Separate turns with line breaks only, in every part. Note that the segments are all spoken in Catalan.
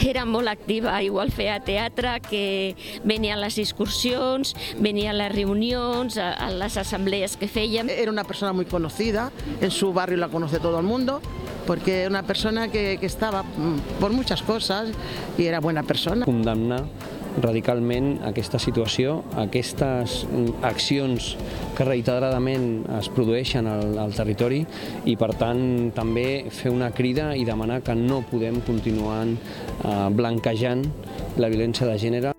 Era molt activa, igual feia teatre, que venia a les excursions, venia a les reunions, a les assemblees que fèiem.
Era una persona muy conocida, en su barrio la conoce todo el mundo, porque era una persona que estaba por muchas cosas y era buena persona.
Condemnar radicalment aquesta situació, aquestes accions que reiteradament es produeixen al territori i, per tant, també fer una crida i demanar que no podem continuar blanquejant la violència de gènere.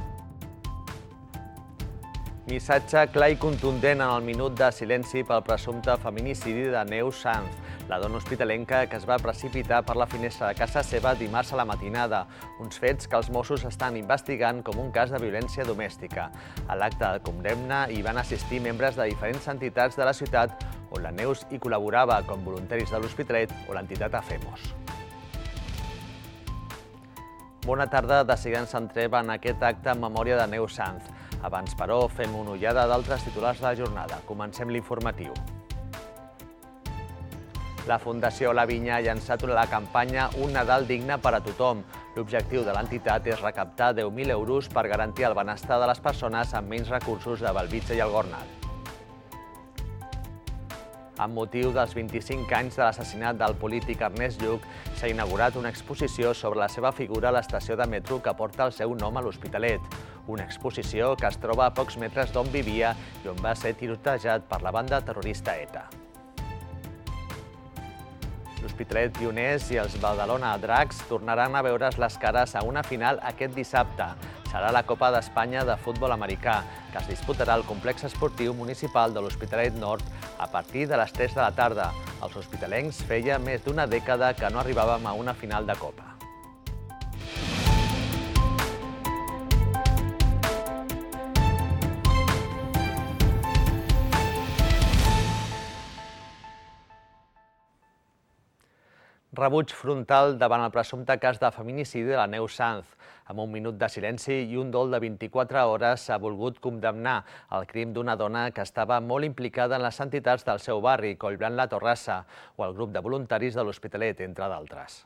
Missatge clar i contundent en el minut de silenci pel presumpte feminicidi de Neus Sanz, la dona hospitalenca que es va precipitar per la finestra de casa seva dimarts a la matinada, uns fets que els Mossos estan investigant com un cas de violència domèstica. A l'acte de condemna hi van assistir membres de diferents entitats de la ciutat on la Neus hi col·laborava com voluntaris de l'Hospitalet o l'entitat AFEMOS. Bona tarda, de seguida ens centrem en aquest acte en memòria de Neus Sanz. Abans, però, fem una ullada d'altres titulars de la jornada. Comencem l'informatiu. La Fundació La Vinya ha llançat la campanya Un Nadal digne per a tothom. L'objectiu de l'entitat és recaptar 10.000 euros per garantir el benestar de les persones amb menys recursos de Bellvitge i el Gornal. Amb motiu dels 25 anys de l'assassinat del polític Ernest Lluch, s'ha inaugurat una exposició sobre la seva figura a l'estació de metro que porta el seu nom a l'Hospitalet. Una exposició que es troba a pocs metres d'on vivia i on va ser tirotejat per la banda terrorista ETA. L'Hospitalet Pioners i els Badalona Dracs tornaran a veure's les cares a una final aquest dissabte. Serà la Copa d'Espanya de futbol americà, que es disputarà al complex esportiu municipal de l'Hospitalet Nord a partir de les 3 de la tarda. Els hospitalencs feia més d'una dècada que no arribàvem a una final de Copa. Rebuig frontal davant el presumpte cas de feminicidi de la Neus Sanz. Amb un minut de silenci i un dol de 24 hores s'ha volgut condemnar el crim d'una dona que estava molt implicada en les entitats del seu barri, Collblanc la Torrassa, o el grup de voluntaris de l'Hospitalet, entre d'altres.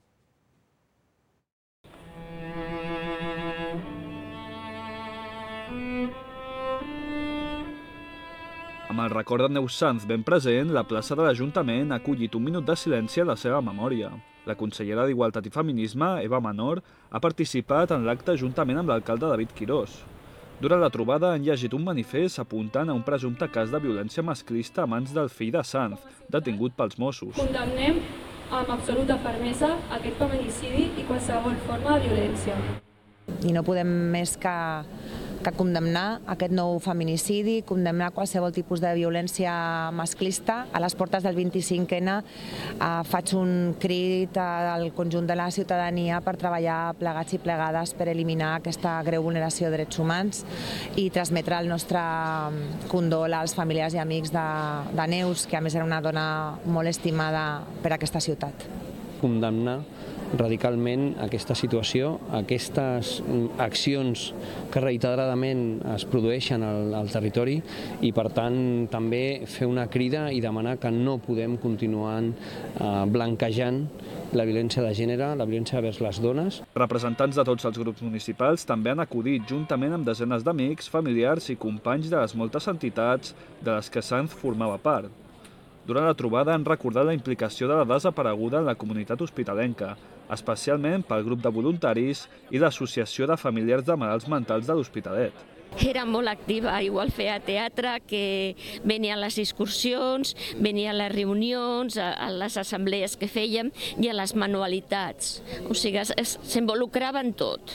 Amb el record de Neus Sanz ben present, la plaça de l'Ajuntament ha acollit un minut de silenci a la seva memòria. La consellera d'Igualtat i Feminisme, Eva Menor, ha participat en l'acte juntament amb l'alcalde David Quirós. Durant la trobada han llegit un manifest apuntant a un presumpte cas de violència masclista a mans del fill de Sanz, detingut pels Mossos.
Condemnem amb absoluta fermesa aquest feminicidi i qualsevol forma de violència.
I no podem més que condemnar aquest nou feminicidi, condemnar qualsevol tipus de violència masclista. A les portes del 25N faig un crit al conjunt de la ciutadania per treballar plegats i plegades per eliminar aquesta greu vulneració de drets humans i transmetre el nostre condol als familiars i amics de Neus, que a més era una dona molt estimada per aquesta ciutat.
Condemnar radicalment aquesta situació, aquestes accions que reiteradament es produeixen al territori i, per tant, també fer una crida i demanar que no podem continuar blanquejant la violència de gènere, la violència vers les dones.
Representants de tots els grups municipals també han acudit juntament amb desenes d'amics, familiars i companys de les moltes entitats de les que Sanz formava part. Durant la trobada han recordat la implicació de la desapareguda en la comunitat hospitalenca, especialment pel grup de voluntaris i l'Associació de Familiars de Malalts Mentals de l'Hospitalet.
Era molt activa, igual feia teatre, que venia a les excursions, venia a les reunions, a les assemblees que fèiem i a les manualitats. O sigui, s'involucrava en tot.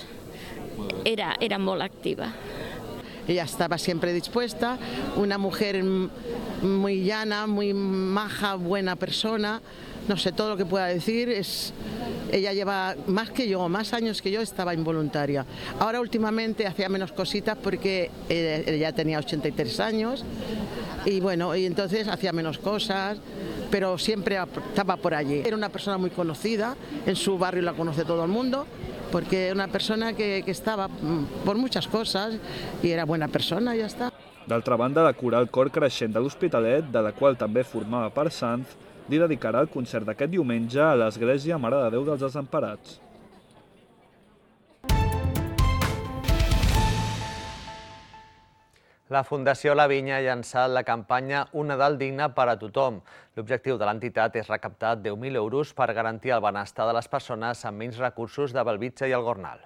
Era molt activa.
Ella estaba siempre dispuesta, una mujer muy llana, muy maja, buena persona, no sé, todo lo que pueda decir. Ella lleva más que yo, más años que yo, estaba involuntaria. Ahora últimamente hacía menos cositas porque ella tenía 83 años y bueno, y entonces hacía menos cosas, pero siempre estaba por allí. Era una persona muy conocida, en su barrio la conoce todo el mundo, porque era una persona que estaba por muchas cosas y era buena persona y ya está.
D'altra banda, la coral Cor Creixent de l'Hospitalet, de la qual també formava part Sanz, li dedicarà el concert d'aquest diumenge a l'Església Mare de Déu dels Desemparats.
La Fundació La Vinya ha llançat la campanya Un Nadal digne per a tothom. L'objectiu de l'entitat és recaptar 10.000 euros per garantir el benestar de les persones amb menys recursos de Bellvitge i el Gornal.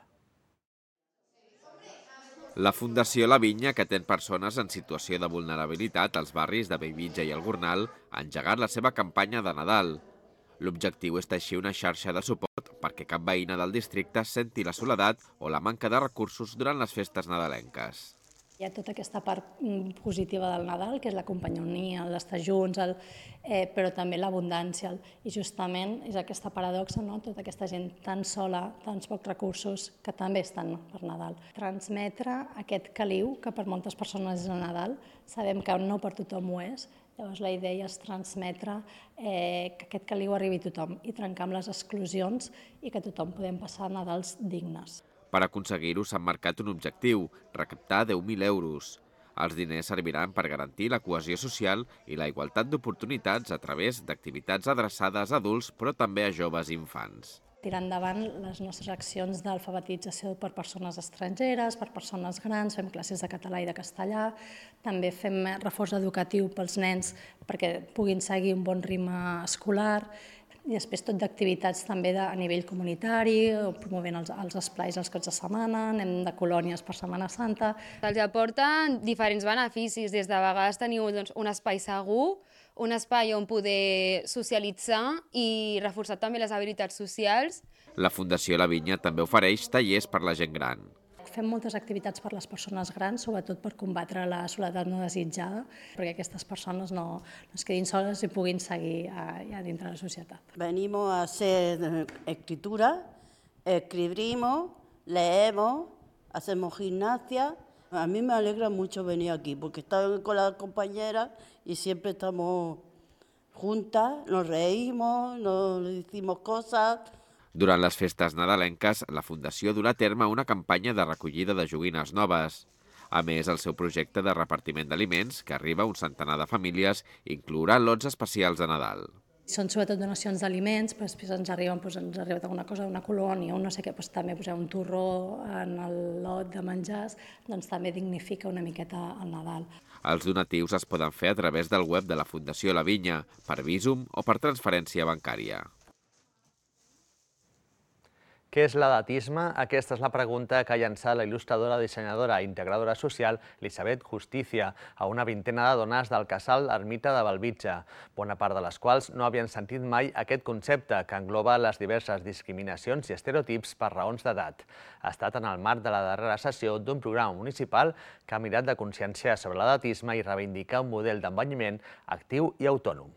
La Fundació La Vinya, que atén persones en situació de vulnerabilitat als barris de Bellvitge i el Gornal, ha engegat la seva campanya de Nadal. L'objectiu és teixir una xarxa de suport perquè cap veïna del districte senti la soledat o la manca de recursos durant les festes nadalenques.
Hi ha tota aquesta part positiva del Nadal, que és la companyonia, l'estar junts, però també l'abundància. I justament és aquesta paradoxa, no? Tota aquesta gent tan sola, tants pocs recursos, que també estan per Nadal. Transmetre aquest caliu, que per moltes persones és el Nadal, sabem que no per tothom ho és. Llavors la idea és transmetre que aquest caliu arribi a tothom i trencar amb les exclusions i que tothom podem passar Nadals dignes.
Per aconseguir-ho s'han marcat un objectiu, recaptar 10.000 euros. Els diners serviran per garantir la cohesió social i la igualtat d'oportunitats a través d'activitats adreçades a adults, però també a joves i infants.
Tirar endavant les nostres accions d'alfabetització per persones estrangeres, per persones grans, fem classes de català i de castellà, també fem reforç educatiu pels nens perquè puguin seguir un bon ritme escolar, i després tot d'activitats també a nivell comunitari, promovent els esplais els caps de setmana, anem de colònies per Setmana Santa.
Els aporten diferents beneficis, des de vegades teniu un espai segur, un espai on poder socialitzar i reforçar també les habilitats socials.
La Fundació La Vinya també ofereix tallers per la gent gran.
Fem moltes activitats per les persones grans, sobretot per combatre la soledat no desitjada, perquè aquestes persones no es quedin soles i puguin seguir ja dintre de la societat.
Venimos a hacer escritura, escribimos, leemos, hacemos gimnasia. A mí me alegra mucho venir aquí, porque estoy con las compañeras y siempre estamos juntas, nos reímos, nos decimos cosas.
Durant les festes nadalenques, la Fundació durà a terme una campanya de recollida de joguines noves. A més, el seu projecte de repartiment d'aliments, que arriba a un centenar de famílies, inclourà lots especials de Nadal.
Són sobretot donacions d'aliments, però després ens arriba alguna cosa d'una colònia, no sé què, també posar un torró en el lot de menjars, doncs també dignifica una miqueta el Nadal.
Els donatius es poden fer a través del web de la Fundació La Vinya, per Bizum o per transferència bancària.
Què és l'edatisme? Aquesta és la pregunta que ha llançat la il·lustradora, dissenyadora i integradora social Elisabet Justicia a una vintena de dones del casal Ermita de Bellvitge, bona part de les quals no havien sentit mai aquest concepte que engloba les diverses discriminacions i estereotips per raons d'edat. Ha estat en el marc de la darrera sessió d'un programa municipal que ha mirat de conscienciar sobre l'edatisme i reivindicar un model d'envelliment actiu i autònom.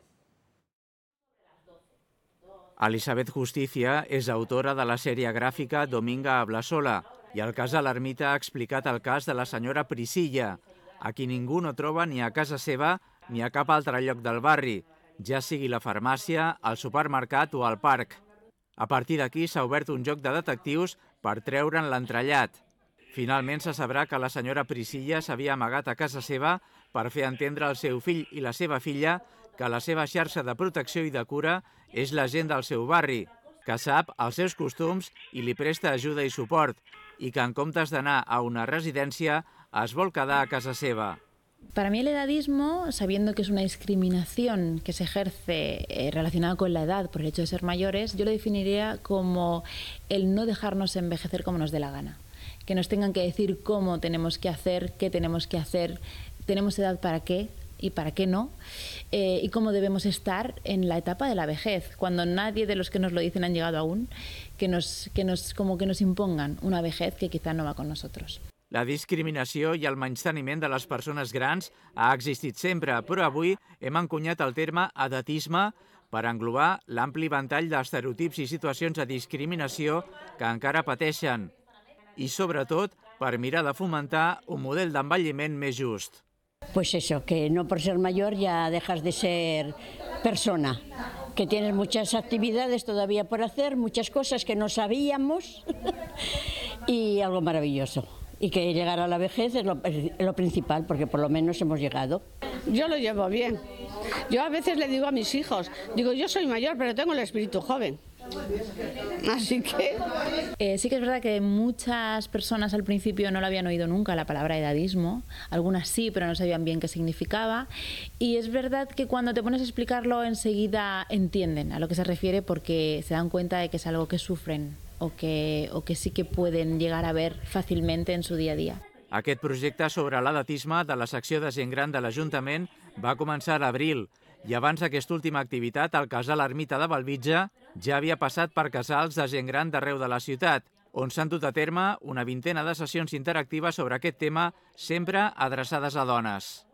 Elisabet Justicia és autora de la sèrie gràfica Dominga habla sola i el casal Ermita ha explicat el cas de la senyora Priscilla, a qui ningú no troba ni a casa seva ni a cap altre lloc del barri, ja sigui la farmàcia, el supermercat o el parc. A partir d'aquí s'ha obert un joc de detectius per treure'n l'entrellat. Finalment se sabrà que la senyora Priscilla s'havia amagat a casa seva per fer entendre al seu fill i la seva filla que la seva xarxa de protecció i de cura és la gent del seu barri, que sap els seus costums i li presta ajuda i suport, i que en comptes d'anar a una residència es vol quedar a casa seva.
Para mí el edadismo, sabiendo que es una discriminación que se ejerce relacionada con la edad por el hecho de ser mayores, yo lo definiría como el no dejarnos envejecer como nos dé la gana. Que nos tengan que decir cómo tenemos que hacer, qué tenemos que hacer, tenemos edad para qué y para qué no, y cómo debemos estar en la etapa de la vejez, cuando nadie de los que nos lo dicen han llegado aún, que nos impongan una vejez que quizá no va con nosotros.
La discriminació i el menysteniment de les persones grans ha existit sempre, però avui hem encunyat el terme edatisme per englobar l'ampli ventall d'estereotips i situacions de discriminació que encara pateixen i, sobretot, per mirar de fomentar un model d'envelliment més just.
Pues eso, que no por ser mayor ya dejas de ser persona, que tienes muchas actividades todavía por hacer, muchas cosas que no sabíamos y algo maravilloso. Y que llegar a la vejez es lo principal, porque por lo menos hemos llegado.
Yo lo llevo bien. Yo a veces le digo a mis hijos, digo, yo soy mayor, pero tengo el espíritu joven. Así que...
Sí que es verdad que muchas personas al principio no lo habían oído nunca, la palabra edadismo. Algunas sí, pero no sabían bien qué significaba. Y es verdad que cuando te pones a explicarlo enseguida entienden a lo que se refiere porque se dan cuenta de que es algo que sufren o que sí que pueden llegar a ver fàcilment en su dia a dia.
Aquest projecte sobre l'edatisme de la secció de gent gran de l'Ajuntament va començar a l'abril i abans d'aquesta última activitat, el casal Ermita de Bellvitge ja havia passat per casals de gent gran d'arreu de la ciutat, on s'han dut a terme una vintena de sessions interactives sobre aquest tema, sempre adreçades a dones.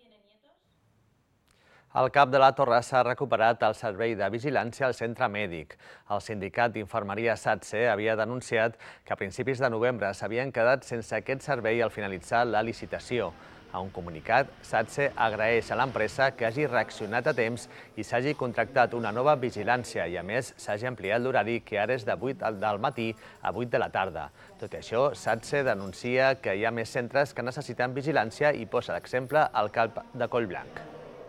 El cap de la Torrassa ha recuperat el servei de vigilància al centre mèdic. El sindicat d'Infermeria SATSE havia denunciat que a principis de novembre s'havien quedat sense aquest servei al finalitzar la licitació. A un comunicat, SATSE agraeix a l'empresa que hagi reaccionat a temps i s'hagi contractat una nova vigilància i, a més, s'hagi ampliat l'horari que ara és de 8 del matí a 8 de la tarda. Tot i això, SATSE denuncia que hi ha més centres que necessiten vigilància i posa d'exemple el CAP de Collblanc.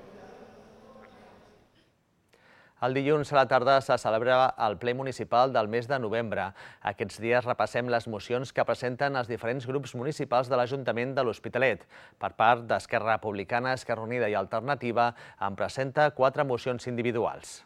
El dilluns a la tarda se celebra el ple municipal del mes de novembre. Aquests dies repassem les mocions que presenten els diferents grups municipals de l'Ajuntament de l'Hospitalet. Per part d'Esquerra Republicana, Esquerra Unida i Alternativa, en presenta 4 mocions individuals.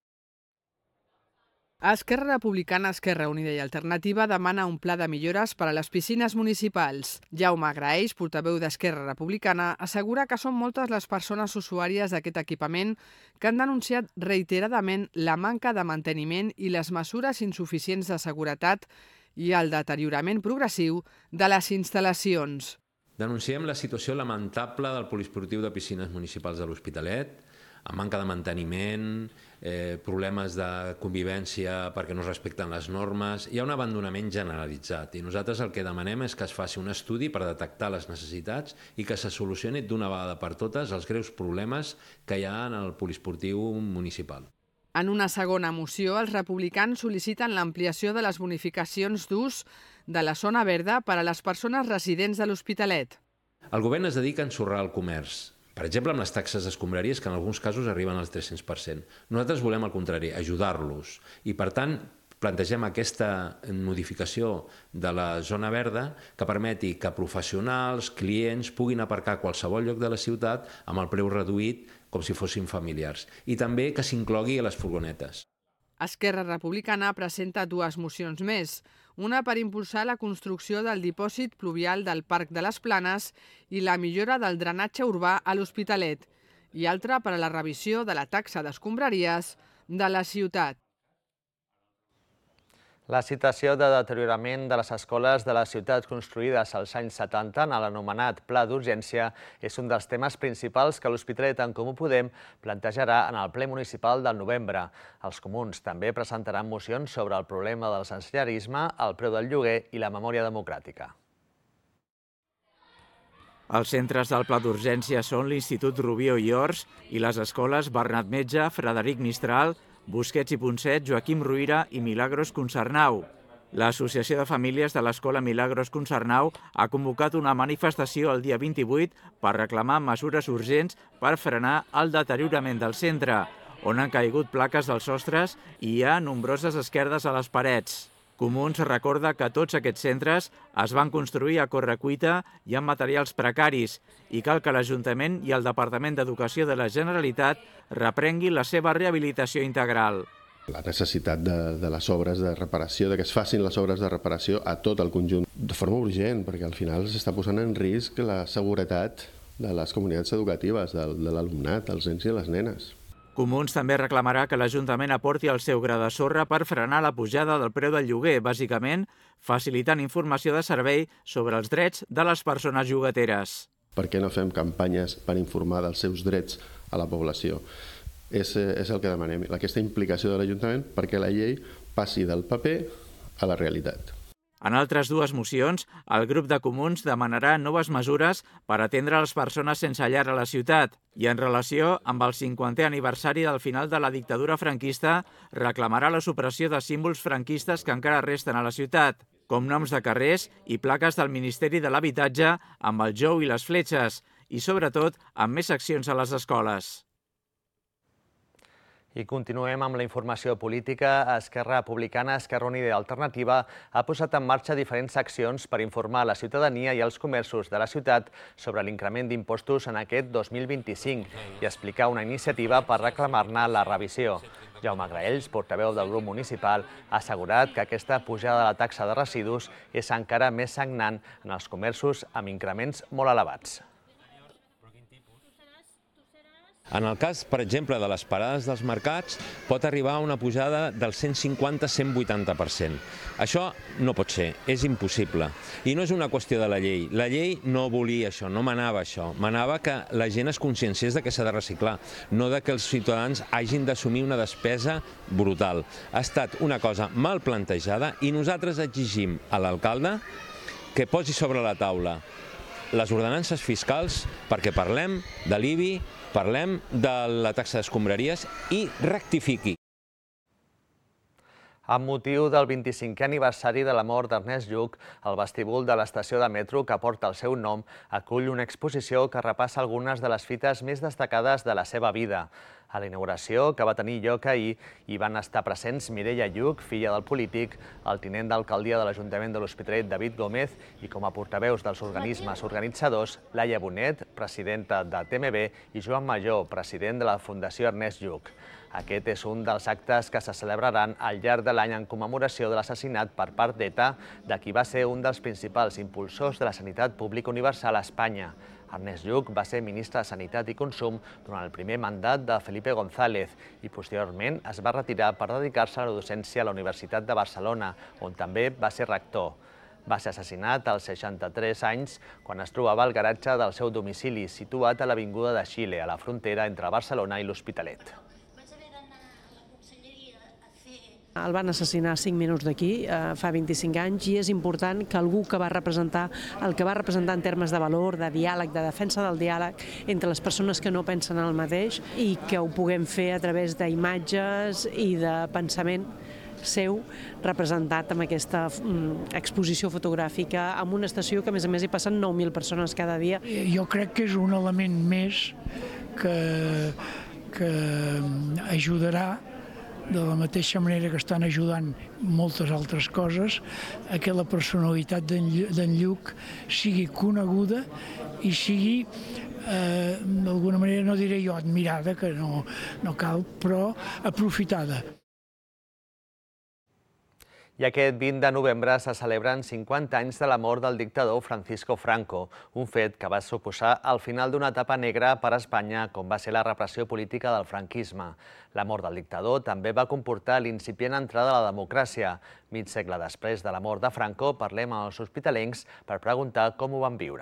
Esquerra Republicana, Esquerra Unida i Alternativa demana un pla de millores per a les piscines municipals. Jaume Graeix, portaveu d'Esquerra Republicana, assegura que són moltes les persones usuàries d'aquest equipament que han denunciat reiteradament la manca de manteniment i les mesures insuficients de seguretat i el deteriorament progressiu de les instal·lacions.
Denunciem la situació lamentable del poliesportiu de piscines municipals de l'Hospitalet, amb manca de manteniment, problemes de convivència perquè no es respecten les normes. Hi ha un abandonament generalitzat i nosaltres el que demanem és que es faci un estudi per detectar les necessitats i que se solucioni d'una vegada per totes els greus problemes que hi ha en el poliesportiu municipal.
En una segona moció, els republicans sol·liciten l'ampliació de les bonificacions d'ús de la zona verda per a les persones residents de l'Hospitalet.
El govern es dedica a ensorrar el comerç, per exemple, amb les taxes d'escombraries, que en alguns casos arriben al 300%. Nosaltres volem, al contrari, ajudar-los. I, per tant, plantegem aquesta modificació de la zona verda que permeti que professionals, clients, puguin aparcar a qualsevol lloc de la ciutat amb el preu reduït, com si fossin familiars. I també que s'inclogui a les furgonetes.
Esquerra Republicana presenta 2 mocions més, una per impulsar la construcció del dipòsit pluvial del Parc de les Planes i la millora del drenatge urbà a l'Hospitalet, i altra per a la revisió de la taxa d'escombraries de la ciutat.
La situació de deteriorament de les escoles de les ciutats construïdes als anys 70 en l'anomenat Pla d'Urgència és un dels temes principals que l'Hospitalet en Comú Podem plantejarà en el ple municipal del novembre. Els comuns també presentaran mocions sobre el problema del sensellarisme, el preu del lloguer i la memòria democràtica.
Els centres del Pla d'Urgència són l'Institut Rubió i Ors i les escoles Bernat Metge, Frederic Mistral, Busquets i Ponset, Joaquim Ruïra i Milagros Concernau. L'Associació de Famílies de l'Escola Milagros Concernau ha convocat una manifestació el dia 28 per reclamar mesures urgents per frenar el deteriorament del centre, on han caigut plaques dels sostres i hi ha nombroses esquerdes a les parets. Comuns recorda que tots aquests centres es van construir a correcuita i amb materials precaris i cal que l'Ajuntament i el Departament d'Educació de la Generalitat reprenguin la seva rehabilitació integral.
La necessitat de les obres de reparació, que es facin les obres de reparació a tot el conjunt de forma urgent, perquè al final s'està posant en risc la seguretat de les comunitats educatives, de l'alumnat, dels nens i les nenes.
Comuns també reclamarà que l'Ajuntament aporti el seu gra de sorra per frenar la pujada del preu del lloguer, bàsicament facilitant informació de servei sobre els drets de les persones llogateres.
Per què no fem campanyes per informar dels seus drets a la població? És el que demanem, aquesta implicació de l'Ajuntament perquè la llei passi del paper a la realitat.
En altres 2 mocions, el grup de comuns demanarà noves mesures per atendre les persones sense llar a la ciutat i en relació amb el 50è aniversari del final de la dictadura franquista reclamarà la supressió de símbols franquistes que encara resten a la ciutat, com noms de carrers i plaques del Ministeri de l'Habitatge amb el jou i les fletxes, i, sobretot, amb més accions a les escoles.
I continuem amb la informació política. Esquerra Republicana, Esquerra Unida i Alternativa ha posat en marxa diferents accions per informar la ciutadania i els comerços de la ciutat sobre l'increment d'impostos en aquest 2025 i explicar una iniciativa per reclamar-ne la revisió. Jaume Graells, portaveu del grup municipal, ha assegurat que aquesta pujada de la taxa de residus és encara més sagnant en els comerços amb increments molt elevats.
En el cas, per exemple, de les parades dels mercats, pot arribar a una pujada del 150-180%. Això no pot ser, és impossible. I no és una qüestió de la llei. La llei no volia això, no manava això. Manava que la gent es conscienciés de que s'ha de reciclar, no de que els ciutadans hagin d'assumir una despesa brutal. Ha estat una cosa mal plantejada i nosaltres exigim a l'alcalde que posi sobre la taula les ordenances fiscals perquè parlem de l'IBI, parlem de la taxa d'escombraries i rectifiqui.
Amb motiu del 25è aniversari de la mort d'Ernest Lluch, el vestíbul de l'estació de metro que porta el seu nom acull una exposició que repassa algunes de les fites més destacades de la seva vida. A la inauguració, que va tenir lloc ahir, hi van estar presents Mireia Lluch, filla del polític, el tinent d'alcaldia de l'Ajuntament de l'Hospitalet, David Gómez, i com a portaveus dels organismes organitzadors, Laia Bonet, presidenta de TMB, i Joan Major, president de la Fundació Ernest Lluch. Aquest és un dels actes que se celebraran al llarg de l'any en commemoració de l'assassinat per part d'ETA de qui va ser un dels principals impulsors de la sanitat pública universal a Espanya. Ernest Lluch va ser ministre de Sanitat i Consum durant el primer mandat de Felipe González i posteriorment es va retirar per dedicar-se a la docència a la Universitat de Barcelona, on també va ser rector. Va ser assassinat als 63 anys quan es trobava al garatge del seu domicili, situat a l'Avinguda de Xile, a la frontera entre Barcelona i l'Hospitalet.
El van assassinar a 5 minuts d'aquí, fa 25 anys, i és important que algú que va representar el que va representar en termes de valor, de diàleg, de defensa del diàleg entre les persones que no pensen el mateix i que ho puguem fer a través d'imatges i de pensament seu representat amb aquesta exposició fotogràfica amb una estació que a més hi passen 9.000 persones cada dia.
Jo crec que és un element més que ajudarà de la mateixa manera que estan ajudant moltes altres coses, a que la personalitat d'en Lluch sigui coneguda i sigui, d'alguna manera, no diré jo admirada, que no cal, però aprofitada.
I aquest 20 de novembre se celebren 50 anys de la mort del dictador Francisco Franco, un fet que va suposar el final d'una etapa negra per a Espanya, com va ser la repressió política del franquisme. La mort del dictador també va comportar l'incipient entrada a la democràcia. Mig segle després de la mort de Franco, parlem amb els hospitalencs per preguntar com ho van viure.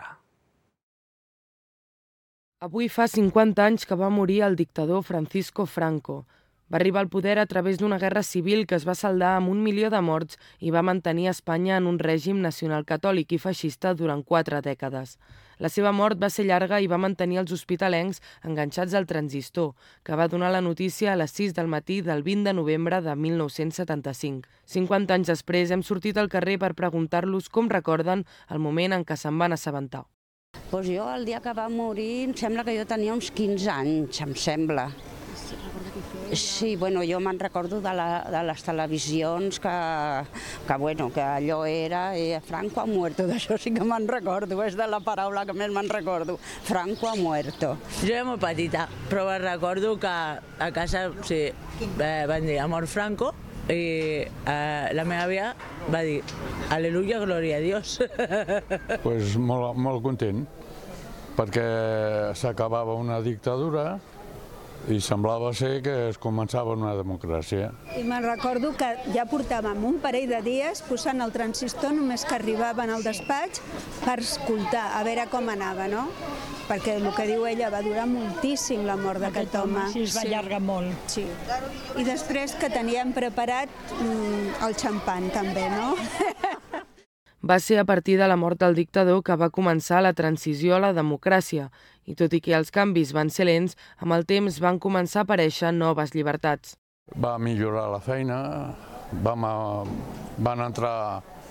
Avui fa 50 anys que va morir el dictador Francisco Franco. Va arribar al poder a través d'una guerra civil que es va saldar amb 1 milió de morts i va mantenir Espanya en un règim nacionalcatòlic i feixista durant 4 dècades. La seva mort va ser llarga i va mantenir els hospitalencs enganxats al transistor, que va donar la notícia a les 6 del matí del 20 de novembre de 1975. 50 anys després hem sortit al carrer per preguntar-los com recorden el moment en què se'n van assabentar.
Doncs jo, el dia que va morir, em sembla que jo tenia uns 15 anys, em sembla. Sí, bueno, jo me'n recordo de les televisions que allò era Franco ha muerto, d'això sí que me'n recordo, és de la paraula que més me'n recordo, Franco ha muerto.
Jo era molt petita, però recordo que a casa van dir ha mort Franco i la meva àvia va dir aleluia, glòria a Dios.
Pues molt content, perquè s'acabava una dictadura i semblava ser que es començava una democràcia.
I me'n recordo que ja portàvem un parell de dies posant el transistor només que arribaven al despatx per escoltar, a veure com anava, no? Perquè el que diu ella va durar moltíssim la mort d'aquest home.
Sí, es va allargar molt.
Sí. I després que teníem preparat el xampan també, no?
Va ser a partir de la mort del dictador que va començar la transició a la democràcia, i tot i que els canvis van ser lents, amb el temps van començar a aparèixer noves llibertats.
Va millorar la feina, van entrar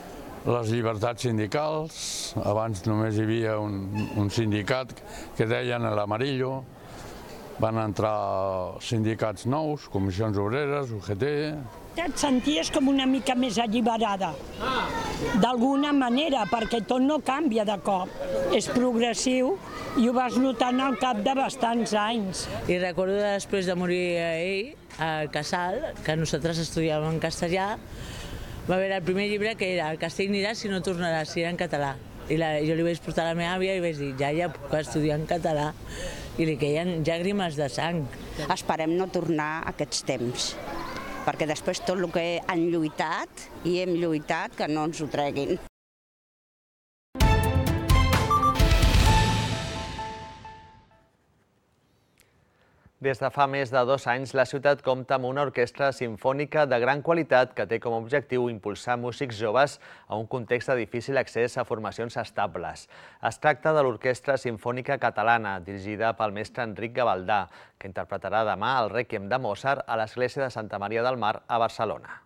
les llibertats sindicals. Abans només hi havia un sindicat que deien l'Amarillo. Van entrar sindicats nous, comissions obreres, UGT.
Et senties com una mica més alliberada, d'alguna manera, perquè tot no canvia de cop. És progressiu i ho vas notant al cap de bastants anys.
I recordo després de morir ell, al Casal, que nosaltres estudiàvem en castellà, va haver el primer llibre que era El castell anirà si no tornaràs, si era en català. I jo li vaig portar a la meva àvia i vaig dir, ja puc estudiar en català. I li queien llàgrimes de sang.
Esperem no tornar a aquests temps, perquè després tot el que han lluitat i hem lluitat, que no ens ho treguin.
Des de fa més de 2 anys, la ciutat compta amb una orquestra simfònica de gran qualitat que té com a objectiu impulsar músics joves a un context de difícil accés a formacions estables. Es tracta de l'Orquestra Simfònica Catalana, dirigida pel mestre Enric Gavaldà, que interpretarà demà el Rèquiem de Mozart a l'església de Santa Maria del Mar a Barcelona.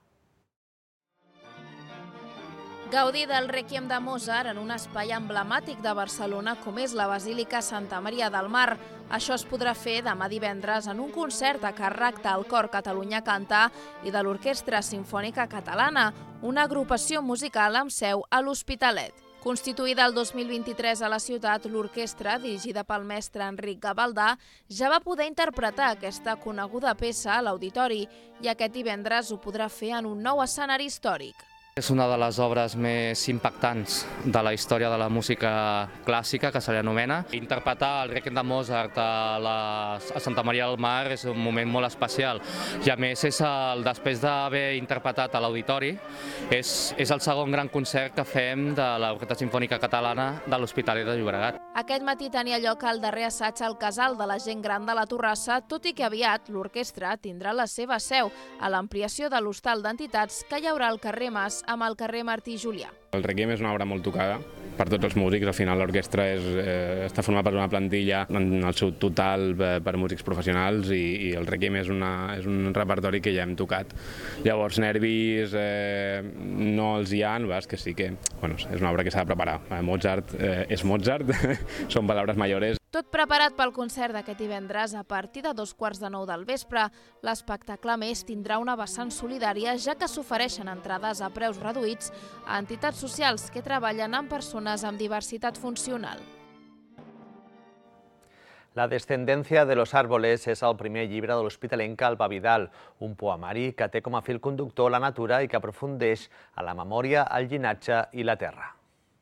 Gaudir del Rèquiem de Mozart en un espai emblemàtic de Barcelona com és la Basílica Santa Maria del Mar. Això es podrà fer demà divendres en un concert a càrrec del Cor Catalunya Canta i de l'Orquestra Simfònica Catalana, una agrupació musical amb seu a l'Hospitalet. Constituïda el 2023 a la ciutat, l'orquestra, dirigida pel mestre Enric Gavaldà, ja va poder interpretar aquesta coneguda peça a l'auditori i aquest divendres ho podrà fer en un nou escenari històric.
És una de les obres més impactants de la història de la música clàssica, que se li anomena. Interpretar el Rèquiem de Mozart a Santa Maria del Mar és un moment molt especial. I a més, després d'haver interpretat a l'auditori, és el segon gran concert que fem de l'Orquestra Simfònica Catalana de l'Hospitalet de Llobregat.
Aquest matí tenia lloc el darrer assaig al Casal de la Gent Gran de la Torrassa, tot i que aviat l'orquestra tindrà la seva seu a l'ampliació de l'hostal d'entitats que hi haurà al carrer Mas amb el carrer Martí i Julià.
El Rèquiem és una obra molt tocada per tots els músics. Al final l'orquestra està formada per una plantilla en el seu total per músics professionals i el Rèquiem és un repertori que ja hem tocat. Llavors nervis no els hi ha, que sí que és una obra que s'ha de preparar. Mozart és Mozart, són paraules mayores.
Tot preparat pel concert d'aquest divendres a partir de 8:45 del vespre. L'espectacle més tindrà una vessant solidària, ja que s'ofereixen entrades a preus reduïts a entitats socials que treballen amb persones amb diversitat funcional.
La descendencia de los árboles és el primer llibre de l'hospitalenca Alba Vidal, un poemari que té com a fil conductor la natura i que aprofundeix a la memòria, el llinatge i la terra.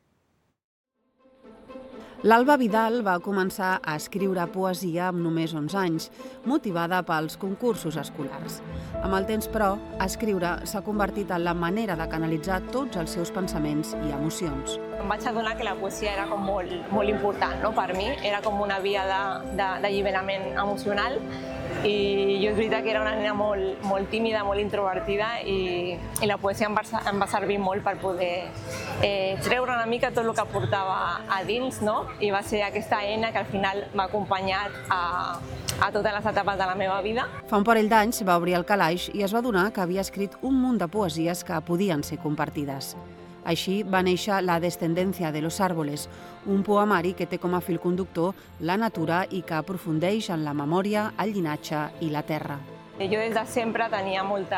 L'Alba Vidal va començar a escriure poesia amb només 11 anys, motivada pels concursos escolars. Amb el temps, però, escriure s'ha convertit en la manera de canalitzar tots els seus pensaments i emocions.
Em vaig adonar que la poesia era com molt important, no? Per mi era com una via d'alliberament emocional i jo és veritat que era una nena molt tímida, molt introvertida i la poesia em va servir molt per poder treure una mica tot el que portava a dins, no? I va ser aquesta eina que al final m'ha acompanyat a totes les etapes de la meva vida.
Fa un parell d'anys va obrir el calaix i es va adonar que havia escrit un munt de poesies que podien ser compartides. Així va néixer La descendencia de los árboles, un poemari que té com a fil conductor la natura i que aprofundeix en la memòria, el llinatge i la terra.
Jo des de sempre tenia molt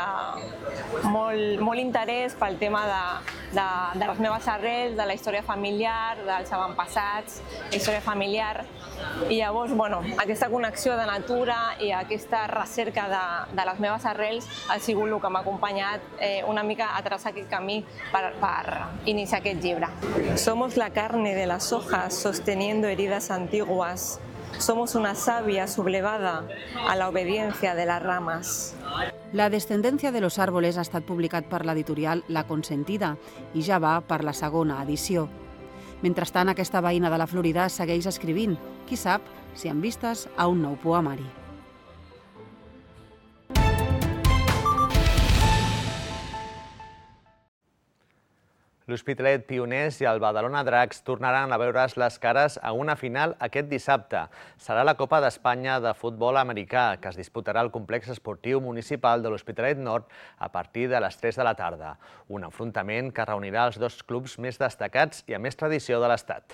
interès pel tema de les meves arrels, de la història familiar, dels avantpassats, la història familiar. I llavors, aquesta connexió de natura i aquesta recerca de les meves arrels ha sigut el que m'ha acompanyat una mica a traçar aquest camí per iniciar aquest llibre. Somos la carne de las hojas sosteniendo heridas antiguas. Somos una savia sublevada a la obediencia de las ramas.
La descendencia de los árboles ha estat publicat per l'editorial La Consentida i ja va per la segona edició. Mentrestant, aquesta veïna de la Florida segueix escrivint. Qui sap si en vistes a un nou poemari.
L'Hospitalet Pioners i el Badalona Dracs tornaran a veure's les cares a una final aquest dissabte. Serà la Copa d'Espanya de futbol americà, que es disputarà al complex esportiu municipal de l'Hospitalet Nord a partir de les 3 de la tarda. Un enfrontament que reunirà els dos clubs més destacats i amb més tradició de l'estat.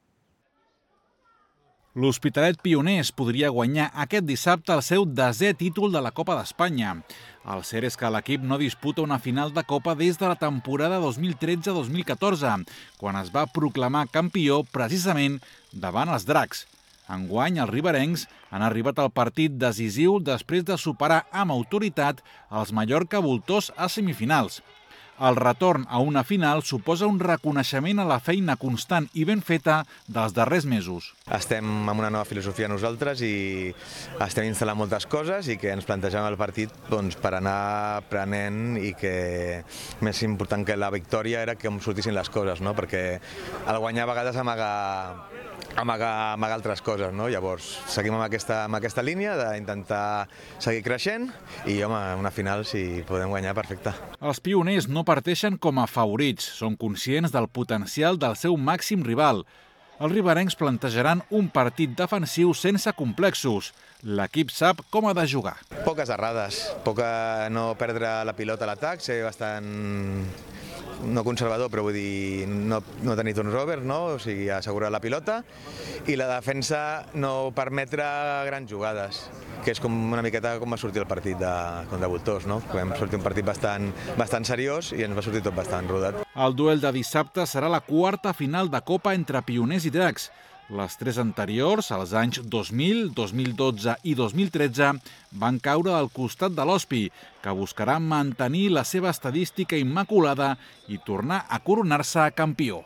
L'Hospitalet Pioners podria guanyar aquest dissabte el seu 10è títol de la Copa d'Espanya. El cert és que l'equip no disputa una final de Copa des de la temporada 2013-2014, quan es va proclamar campió precisament davant els Dracs. Enguany, els riberencs han arribat al partit decisiu després de superar amb autoritat els Mallorca Voltors a semifinals. El retorn a una final suposa un reconeixement a la feina constant i ben feta dels darrers mesos.
Estem amb una nova filosofia nosaltres i estem instal·lant moltes coses i que ens plantegem el partit per anar aprenent i que més important que la victòria era que em sortissin les coses, perquè el guanyar a vegades amaga altres coses. Llavors, seguim amb aquesta línia d'intentar seguir creixent i, una final, si podem guanyar, perfecte.
Els pioners no parteixen com a favorits, són conscients del potencial del seu màxim rival. Els riberencs plantejaran un partit defensiu sense complexos. L'equip sap com ha de jugar.
Poques errades, no perdre la pilota a l'atac, ser bastant no conservador, però vull dir no tenir turnover, o sigui, assegurar la pilota, i la defensa no permetre grans jugades, que és una miqueta com va sortir el partit contra Voltors, que vam sortir un partit bastant seriós i ens va sortir tot bastant rodat.
El duel de dissabte serà la quarta final de Copa entre Pioners i Dracs. Les 3 anteriors, als anys 2000, 2012 i 2013, van caure al costat de l'Hospi, que buscarà mantenir la seva estadística immaculada i tornar a coronar-se campió.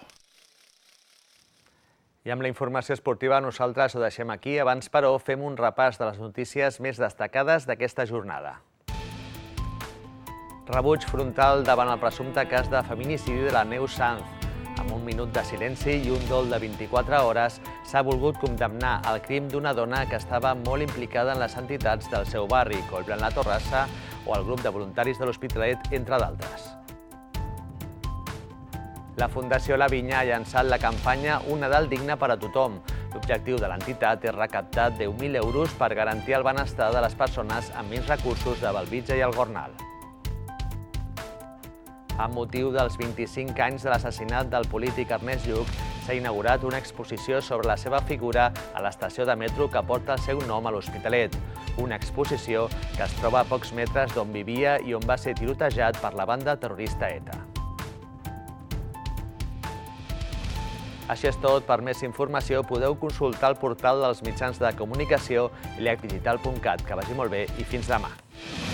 I amb la informació esportiva nosaltres ho deixem aquí. Abans, però, fem un repàs de les notícies més destacades d'aquesta jornada. Rebuig frontal davant el presumpte cas de feminicidi de la Neus Sanz. Amb un minut de silenci i un dol de 24 hores, s'ha volgut condemnar el crim d'una dona que estava molt implicada en les entitats del seu barri, Colblanc la Torrassa o el grup de voluntaris de l'Hospitalet, entre d'altres. La Fundació La Vinya ha llançat la campanya Un Nadal digne per a tothom. L'objectiu de l'entitat és recaptar 10.000 euros per garantir el benestar de les persones amb menys recursos de Bellvitge i el Gornal. Amb motiu dels 25 anys de l'assassinat del polític Ernest Lluch, s'ha inaugurat una exposició sobre la seva figura a l'estació de metro que porta el seu nom a l'Hospitalet. Una exposició que es troba a pocs metres d'on vivia i on va ser tirotejat per la banda terrorista ETA. Així és tot. Per més informació podeu consultar el portal dels mitjans de comunicació lecdigital.cat. Que vagi molt bé i fins demà.